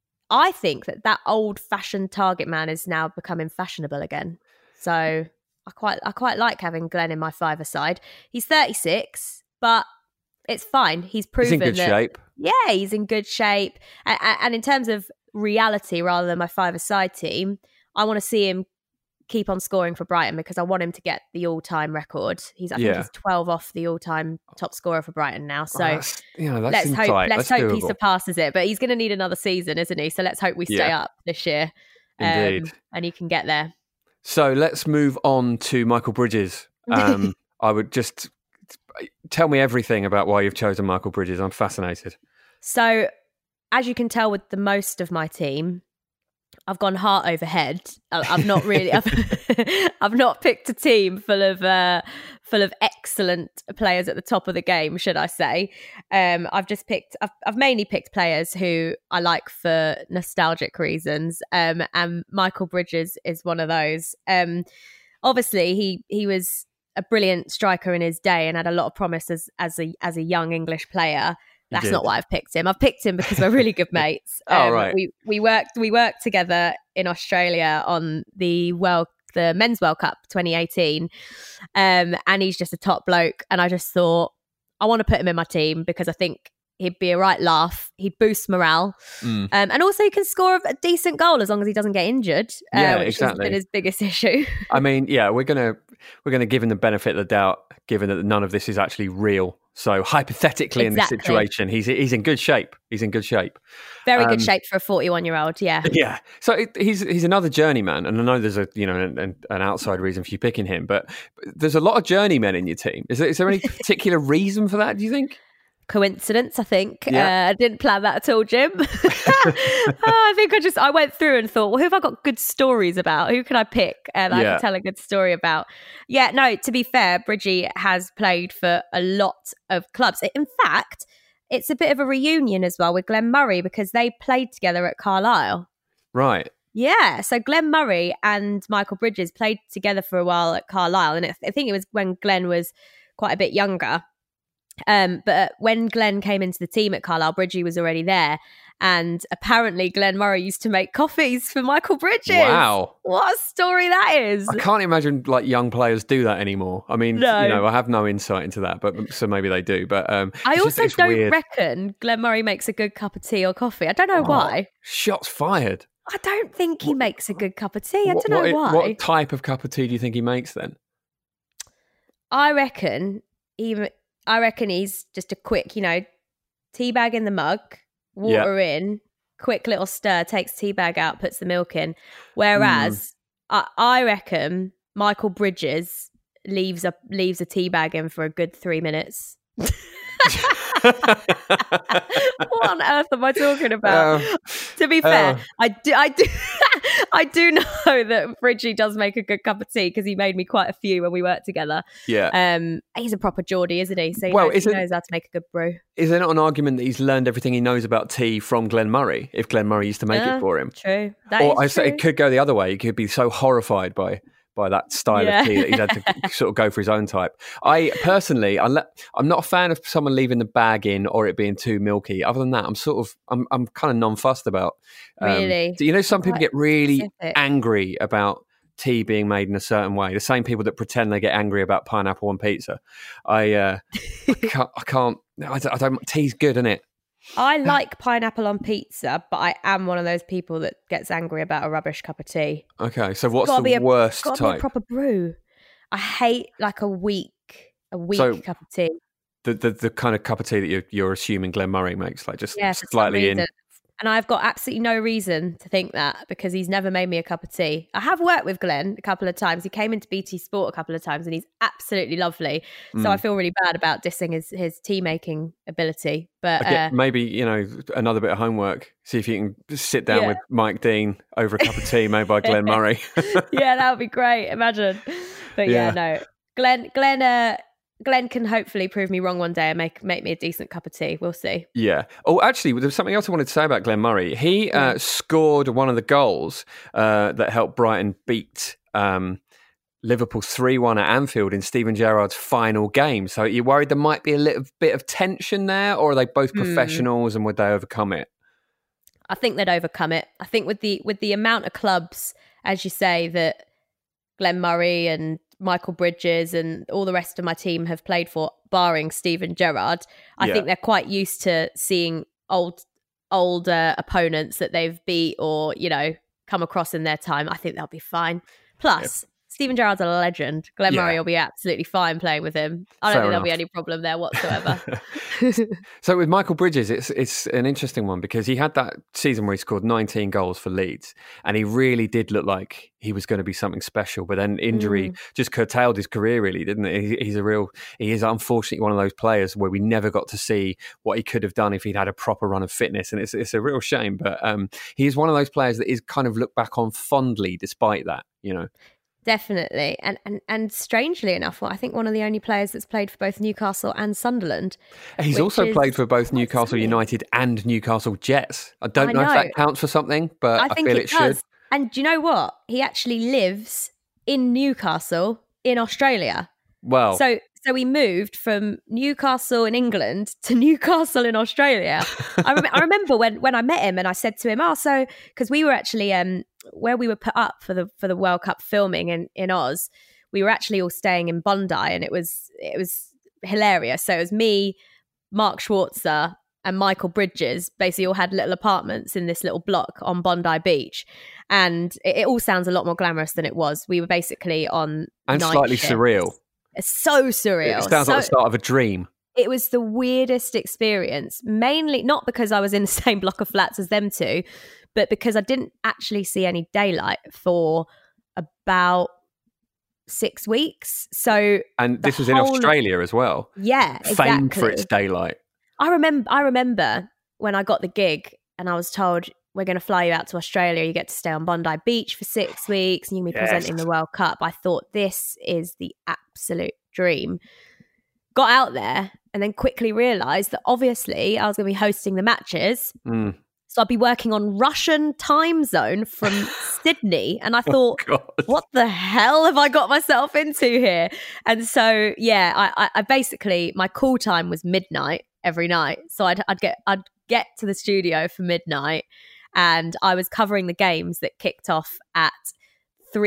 old-fashioned target man is now becoming fashionable again. So I quite like having Glenn in my five-a-side. He's 36, but it's fine. He's proven he's in good shape. Yeah, he's in good shape. And in terms of reality, rather than my five-a-side team, I want to see him keep on scoring for Brighton because I want him to get the all-time record. I think he's 12 off the all-time top scorer for Brighton now. So let's hope he surpasses it. But he's going to need another season, isn't he? So let's hope we stay up this year. Indeed. And he can get there. So let's move on to Michael Bridges. I would just... Tell me everything about why you've chosen Michael Bridges. I'm fascinated. So, as you can tell with the most of my team, I've gone heart over head. I've not really, I've not picked a team full of excellent players at the top of the game, should I say? I've mainly picked players who I like for nostalgic reasons, and Michael Bridges is one of those. Obviously, he was a brilliant striker in his day and had a lot of promise as a young English player. That's not why I've picked him. I've picked him because we're really good mates. Right. We worked together in Australia on the Men's World Cup 2018, and he's just a top bloke. And I just thought I want to put him in my team because I think He'd be a right laugh. He'd boost morale. And also he can score a decent goal as long as he doesn't get injured, which has been his biggest issue. I mean, yeah, we're gonna give him the benefit of the doubt, given that none of this is actually real. So hypothetically, in this situation, he's in good shape. He's in good shape. Very good shape for a 41-year-old. Yeah. Yeah. So he's another journeyman, and I know there's an outside reason for you picking him, but there's a lot of journeymen in your team. Is there any particular reason for that? Do you think? Coincidence, I think. I didn't plan that at all, Jim. I think I went through and thought, well, who have I got good stories about? Who can I pick that I can tell a good story about? Yeah, no, to be fair, Bridgie has played for a lot of clubs. In fact, it's a bit of a reunion as well with Glenn Murray because they played together at Carlisle. Right. Yeah, so Glenn Murray and Michael Bridges played together for a while at Carlisle, and I think it was when Glenn was quite a bit younger. But when Glenn came into the team at Carlisle, Bridgie was already there. And apparently Glenn Murray used to make coffees for Michael Bridges. Wow. What a story that is. I can't imagine like young players do that anymore. I mean, I have no insight into that, but so maybe they do. But I also don't reckon Glenn Murray makes a good cup of tea or coffee. I don't know why. Shots fired. I don't think he makes a good cup of tea. I don't know why. What type of cup of tea do you think he makes then? I reckon he's just a quick, tea bag in the mug, water in, quick little stir, takes tea bag out, puts the milk in. Whereas I reckon Michael Bridges leaves a tea bag in for a good 3 minutes. What on earth am I talking about? To be fair, I do know that Bridgie does make a good cup of tea because he made me quite a few when we worked together. Yeah. He's a proper Geordie, isn't he? So he knows how to make a good brew. Is there not an argument that he's learned everything he knows about tea from Glenn Murray, if Glenn Murray used to make it for him? True. Say it could go the other way. He could be so horrified by that style of tea that he's had to sort of go for his own type. I personally, I'm not a fan of someone leaving the bag in or it being too milky. Other than that, I'm kind of non-fussed about. Really? Some people get really angry about tea being made in a certain way. The same people that pretend they get angry about pineapple on pizza. I can't. Tea's good, isn't it? I like pineapple on pizza, but I am one of those people that gets angry about a rubbish cup of tea. Okay, so what's the worst type? It's got to be a proper brew. I hate like a weak cup of tea. The kind of cup of tea that you're assuming Glenn Murray makes, like just slightly in. And I've got absolutely no reason to think that because he's never made me a cup of tea. I have worked with Glenn a couple of times. He came into BT Sport a couple of times and he's absolutely lovely. So I feel really bad about dissing his tea making ability. But maybe, another bit of homework. See if you can sit down with Mike Dean over a cup of tea made by Glenn Murray. Yeah, that would be great. Imagine. But no. Glenn can hopefully prove me wrong one day and make me a decent cup of tea. We'll see. Yeah. Oh, actually, there's something else I wanted to say about Glenn Murray. He scored one of the goals that helped Brighton beat Liverpool 3-1 at Anfield in Steven Gerrard's final game. So you're worried there might be a little bit of tension there, or are they both professionals and would they overcome it? I think they'd overcome it. I think with the amount of clubs, as you say, that Glenn Murray and Michael Bridges and all the rest of my team have played for, barring Steven Gerrard, I think they're quite used to seeing old opponents that they've beat or, come across in their time. I think they'll be fine. Plus, Steven Gerrard's a legend. Glenn Murray will be absolutely fine playing with him. I don't think there'll be any problem there whatsoever. So with Michael Bridges, it's an interesting one because he had that season where he scored 19 goals for Leeds and he really did look like he was going to be something special. But then injury just curtailed his career, really, didn't it? He is unfortunately one of those players where we never got to see what he could have done if he'd had a proper run of fitness. And it's a real shame. But he is one of those players that is kind of looked back on fondly despite that, Definitely. And strangely enough, I think one of the only players that's played for both Newcastle and Sunderland. He's also played for both Newcastle United and Newcastle Jets. I don't know if that counts for something, but I feel it should. And do you know what? He actually lives in Newcastle in Australia. Well, so he moved from Newcastle in England to Newcastle in Australia. I remember when I met him and I said to him, because we were actually where we were put up for the World Cup filming in Oz, we were actually all staying in Bondi and it was hilarious. So it was me, Mark Schwarzer and Michael Bridges basically all had little apartments in this little block on Bondi Beach. And it all sounds a lot more glamorous than it was. We were basically on and night slightly shifts. surreal. It's so surreal. It sounds like the start of a dream. It was the weirdest experience, mainly not because I was in the same block of flats as them two, but because I didn't actually see any daylight for about 6 weeks. So, and this was in Australia as well. Yeah, exactly. Famed for its daylight. I remember when I got the gig and I was told, we're going to fly you out to Australia. You get to stay on Bondi Beach for 6 weeks and you're going to be presenting the World Cup. I thought, this is the absolute dream. Got out there and then quickly realised that obviously I was going to be hosting the matches. So I'd be working on Russian time zone from Sydney. And I thought, what the hell have I got myself into here? And so, yeah, I basically, my call time was midnight every night. So I'd get to the studio for midnight and I was covering the games that kicked off at 2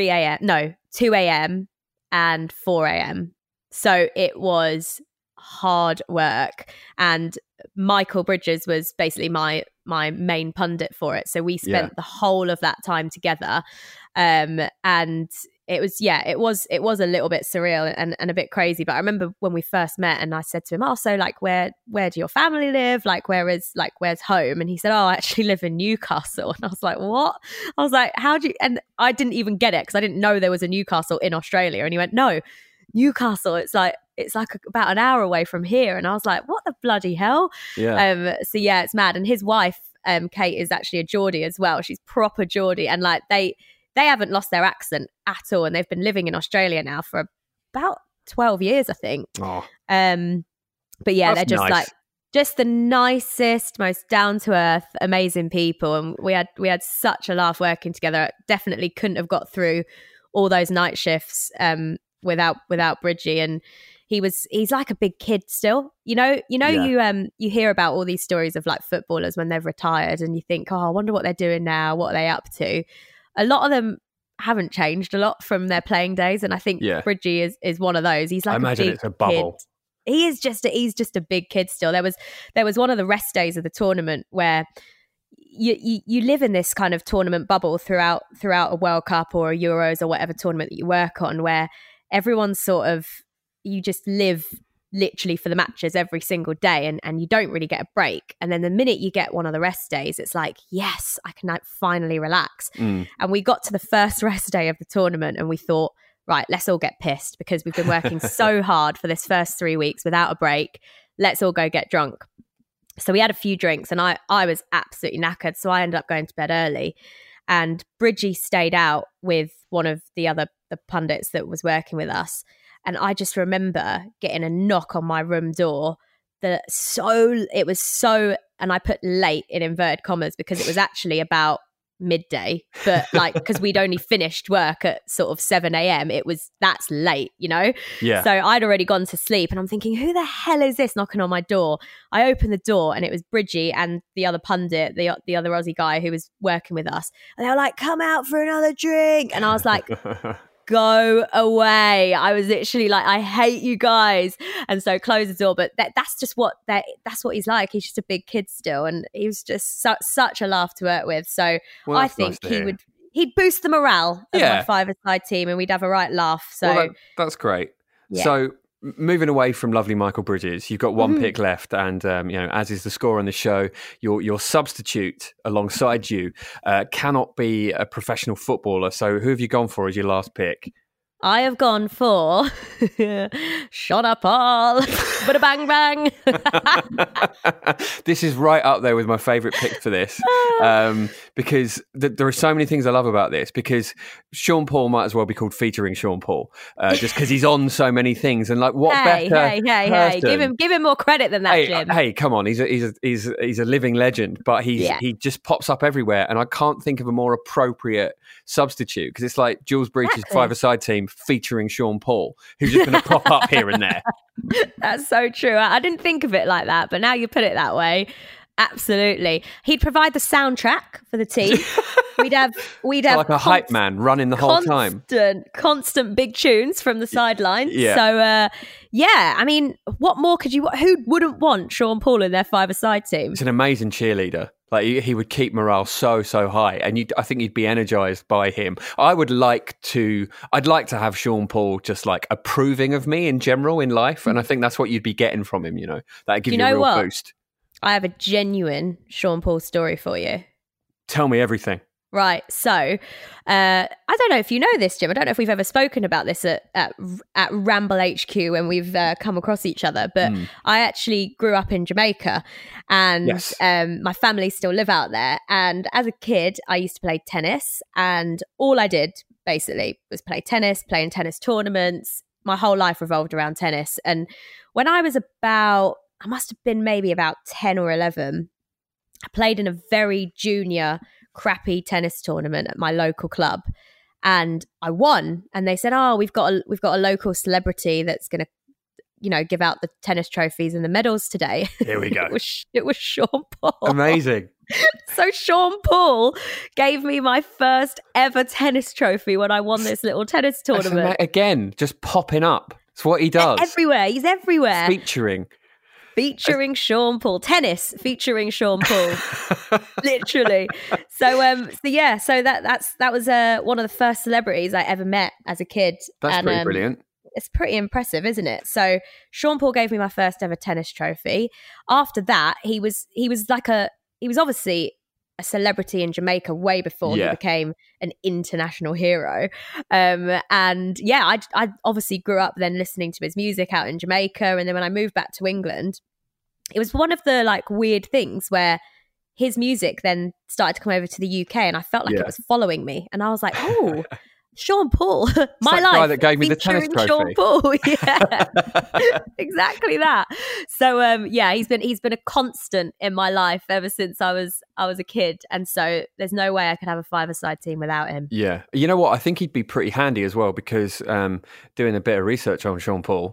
a.m. and 4 a.m. So it was hard work. And Michael Bridges was basically my main pundit for it. So we spent the whole of that time together. And it was a little bit surreal and a bit crazy. But I remember when we first met and I said to him, oh, so like where do your family live? Like where's home? And he said, oh, I actually live in Newcastle. And I was like, what? I was like, how do you? And I didn't even get it because I didn't know there was a Newcastle in Australia. And he went, no, Newcastle, it's like about an hour away from here. And I was like, what the bloody hell? Yeah. So yeah, it's mad. And his wife, Kate, is actually a Geordie as well. She's proper Geordie. And like they haven't lost their accent at all. And they've been living in Australia now for about 12 years, I think. Oh. But yeah, they're just nice. just the nicest, most down-to-earth, amazing people. And we had such a laugh working together. Definitely couldn't have got through all those night shifts without Bridgie. And he's like a big kid still, you hear about all these stories of like footballers when they've retired and you think, oh, I wonder what they're doing now, what are they up to. A lot of them haven't changed a lot from their playing days, and I think Bridgie is one of those. He's like, I imagine it's a bubble. Kid. He's just a big kid still. There was one of the rest days of the tournament where you live in this kind of tournament bubble throughout a World Cup or a Euros or whatever tournament that you work on, where everyone's sort of, you just live literally for the matches every single day and you don't really get a break. And then the minute you get one of the rest days, it's like, yes, I can finally relax. And we got to the first rest day of the tournament and we thought, right, let's all get pissed because we've been working so hard for this first 3 weeks without a break. Let's all go get drunk. So we had a few drinks and I was absolutely knackered. So I ended up going to bed early and Bridgie stayed out with one of the pundits that was working with us. And I just remember getting a knock on my room door and I put late in inverted commas because it was actually about midday, but like, because we'd only finished work at sort of 7 a.m. that's late, Yeah. So I'd already gone to sleep and I'm thinking, who the hell is this knocking on my door? I opened the door and it was Bridgie and the other pundit, the other Aussie guy who was working with us. And they were like, come out for another drink. And I was like, go away. I was literally like, I hate you guys. And so close the door. But that's what he's like. He's just a big kid still. And he was just such a laugh to work with. So I think he'd boost the morale of my five-a-side team and we'd have a right laugh. So that's great. Yeah. So moving away from lovely Michael Bridges, you've got one pick left, and as is the score on the show, your substitute alongside you cannot be a professional footballer. So who have you gone for as your last pick? I have gone for Shona Paul. But a bang bang. This is right up there with my favourite pick for this, because there are so many things I love about this. Because Sean Paul might as well be called featuring Sean Paul, just because he's on so many things. And like, what better? Hey! Give him more credit than that, Jim. Hey, come on! He's a living legend, but he just pops up everywhere, and I can't think of a more appropriate substitute because it's like Jules Breach's five-a-side team featuring Sean Paul, who's just going to pop up here and there. That's so true. I didn't think of it like that, but now you put it that way, absolutely. He'd provide the soundtrack for the team. we'd have like a hype man running the whole time. Constant big tunes from the sidelines. Yeah. So I mean, what more could you? Who wouldn't want Sean Paul in their five-a-side team? He's an amazing cheerleader. Like he would keep morale so high, and I think you'd be energized by him. I'd like to have Sean Paul just like approving of me in general in life, and I think that's what you'd be getting from him. That'd give you a real boost. I have a genuine Sean Paul story for you. Tell me everything. Right. So, I don't know if you know this, Jim. I don't know if we've ever spoken about this at Ramble HQ when we've come across each other, but I actually grew up in Jamaica, and yes. My family still live out there. And as a kid, I used to play tennis, and all I did basically was play tennis, play in tennis tournaments. My whole life revolved around tennis. And when I was I must have been maybe about 10 or 11, I played in a very junior crappy tennis tournament at my local club, and I won. And they said, we've got a local celebrity that's going to give out the tennis trophies and the medals today. Here we go. It was Sean Paul. Amazing. So Sean Paul gave me my first ever tennis trophy when I won this little tennis tournament. Again, just popping up. It's what he does. Everywhere. He's everywhere. Featuring Sean Paul. Tennis featuring Sean Paul. Literally. So that was one of the first celebrities I ever met as a kid. That's pretty brilliant. It's pretty impressive, isn't it? So Sean Paul gave me my first ever tennis trophy. After that, he was obviously a celebrity in Jamaica way before he became an international hero. I obviously grew up then listening to his music out in Jamaica. And then when I moved back to England, it was one of the like weird things where his music then started to come over to the UK, and I felt like it was following me. And I was like, oh, Sean Paul, my life. Guy that gave me the tennis trophy. Sean Paul, yeah, exactly that. So, he's been a constant in my life ever since I was a kid, and so there's no way I could have a five-a-side team without him. Yeah, you know what? I think he'd be pretty handy as well, because doing a bit of research on Sean Paul.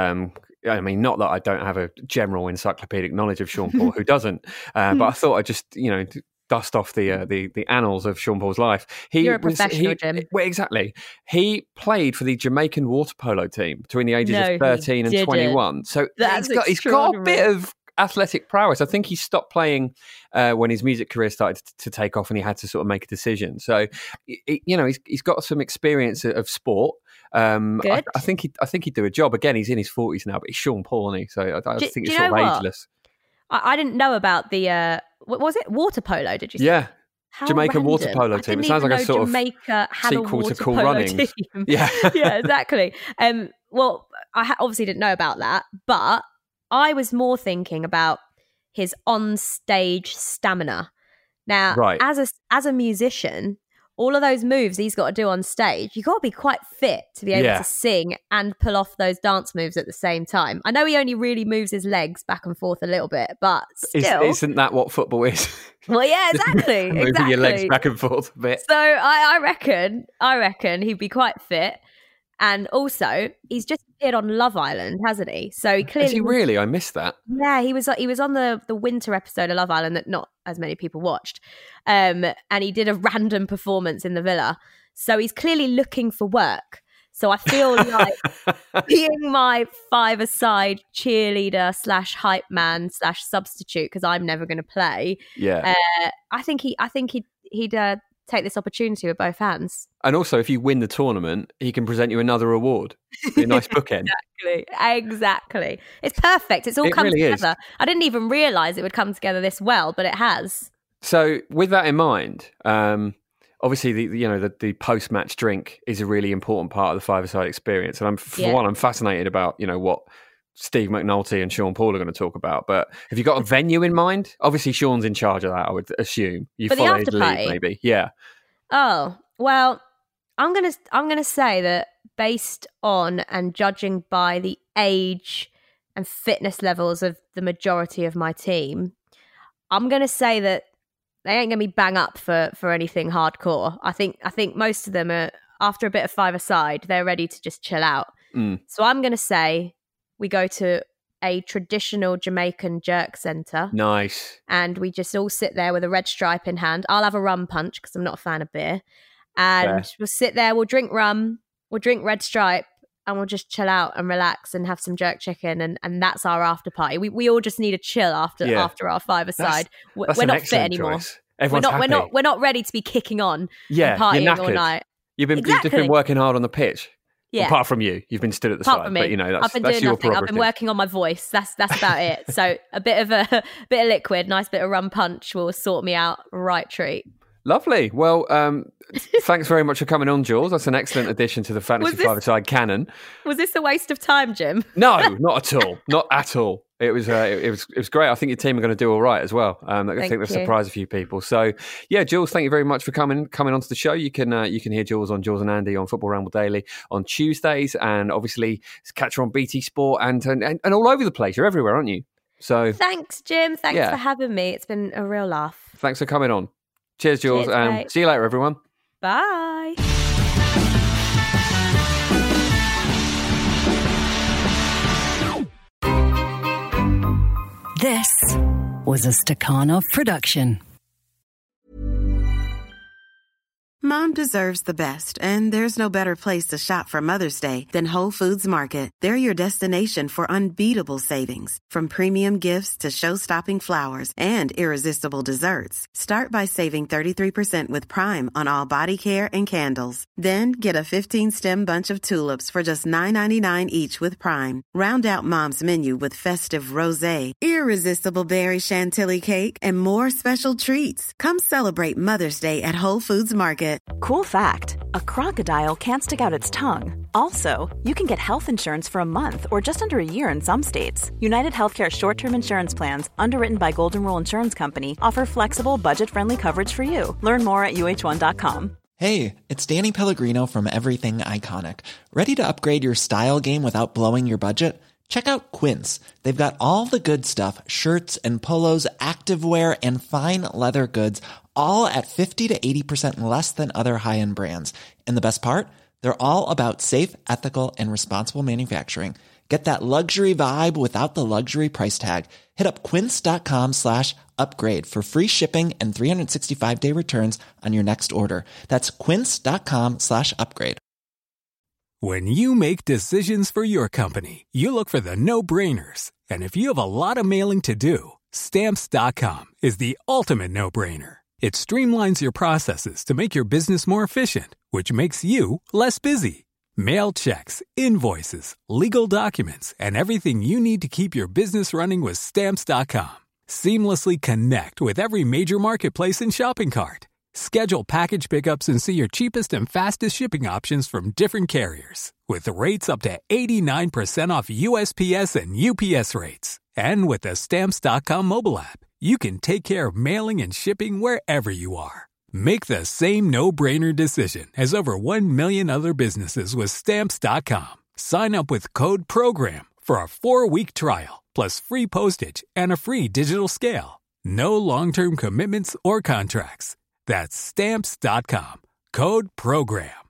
I mean, not that I don't have a general encyclopedic knowledge of Sean Paul, who doesn't, but I thought I'd just dust off the annals of Sean Paul's life. You're a professional, Jim. Well, exactly. He played for the Jamaican water polo team between the ages of 13 and 21. So he's got a bit of athletic prowess. I think he stopped playing when his music career started to take off, and he had to sort of make a decision. So, he's got some experience of sport. I think he'd do a job. Again, he's in his 40s now, but he's Sean Paul, isn't he? So I think it's sort of ageless. I didn't know about the what was it? Water polo, did you say? Yeah. Jamaican water polo team. It sounds like a sort Jamaica of sequel to Cool Runnings. Team. Yeah. Yeah, exactly. Well, I obviously didn't know about that, but I was more thinking about his on-stage stamina. Now, as a musician, all of those moves he's got to do on stage, you've got to be quite fit to be able to sing and pull off those dance moves at the same time. I know he only really moves his legs back and forth a little bit, but still. Isn't that what football is? Well, yeah, exactly. Moving your legs back and forth a bit. So I reckon he'd be quite fit. And also, he's just appeared on Love Island, hasn't he? So he clearly... Is he really? I missed that. Yeah, he was on the winter episode of Love Island that not as many people watched. And he did a random performance in the villa. So he's clearly looking for work. So I feel like being my five-a-side cheerleader / hype man / substitute, because I'm never going to play. Yeah. I think he'd take this opportunity with both hands. And also, if you win the tournament, he can present you another award. A nice bookend. Exactly. It's perfect. It's all come really together. Is. I didn't even realise it would come together this well, but it has. So, with that in mind, obviously, the post-match drink is a really important part of the five-a-side experience. And I'm fascinated about what Steve McNulty and Sean Paul are going to talk about. But have you got a venue in mind? Obviously, Sean's in charge of that, I would assume. You follow his lead, maybe. Yeah. Oh, well, I'm gonna say that based on and judging by the age and fitness levels of the majority of my team, I'm gonna say that they ain't gonna be bang up for anything hardcore. I think most of them are, after a bit of five-a-side, they're ready to just chill out. So I'm gonna say we go to a traditional Jamaican jerk centre. Nice. And we just all sit there with a red stripe in hand. I'll have a rum punch because I'm not a fan of beer. And we'll sit there, we'll drink rum, we'll drink red stripe, and we'll just chill out and relax and have some jerk chicken. And that's our after party. We all just need a chill after our five-a-side. We're not fit anymore. We're not ready to be kicking on and partying all night. You've just been working hard on the pitch. Yeah. Apart from you, you've been stood at the side, but I've been doing your nothing. prerogative. I've been working on my voice. That's about it. So a bit of liquid, nice bit of rum punch will sort me out. Right treat. Lovely. Well, thanks very much for coming on, Jules. That's an excellent addition to the Fantasy Five-a-Side canon. Was this a waste of time, Jim? No, not at all. Not at all. It was great. I think your team are going to do all right as well. I think they'll surprise a few people. So yeah, Jules, thank you very much for coming onto the show. You can hear Jules on Jules and Andy on Football Ramble Daily on Tuesdays, and obviously catch her on BT Sport and all over the place. You're everywhere, aren't you? So thanks, Jim. Thanks for having me. It's been a real laugh. Thanks for coming on. Cheers, Jules. See you later, everyone. Bye. This was a Stakhanov production. Mom deserves the best, and there's no better place to shop for Mother's Day than Whole Foods Market. They're your destination for unbeatable savings, from premium gifts to show-stopping flowers and irresistible desserts. Start by saving 33% with Prime on all body care and candles. Then get a 15-stem bunch of tulips for just $9.99 each with Prime. Round out Mom's menu with festive rosé, irresistible berry chantilly cake, and more special treats. Come celebrate Mother's Day at Whole Foods Market. Cool fact, a crocodile can't stick out its tongue. Also, you can get health insurance for a month or just under a year in some states. United Healthcare short-term insurance plans, underwritten by Golden Rule Insurance Company, offer flexible, budget-friendly coverage for you. Learn more at UH1.com. Hey, it's Danny Pellegrino from Everything Iconic. Ready to upgrade your style game without blowing your budget? Check out Quince. They've got all the good stuff, shirts and polos, activewear, and fine leather goods, all at 50 to 80% less than other high-end brands. And the best part? They're all about safe, ethical, and responsible manufacturing. Get that luxury vibe without the luxury price tag. Hit up quince.com/upgrade for free shipping and 365-day returns on your next order. That's quince.com/upgrade. When you make decisions for your company, you look for the no-brainers. And if you have a lot of mailing to do, Stamps.com is the ultimate no-brainer. It streamlines your processes to make your business more efficient, which makes you less busy. Mail checks, invoices, legal documents, and everything you need to keep your business running with Stamps.com. Seamlessly connect with every major marketplace and shopping cart. Schedule package pickups and see your cheapest and fastest shipping options from different carriers, with rates up to 89% off USPS and UPS rates. And with the Stamps.com mobile app, you can take care of mailing and shipping wherever you are. Make the same no-brainer decision as over 1 million other businesses with Stamps.com. Sign up with code PROGRAM for a 4-week trial, plus free postage and a free digital scale. No long-term commitments or contracts. That's Stamps.com. Code PROGRAM.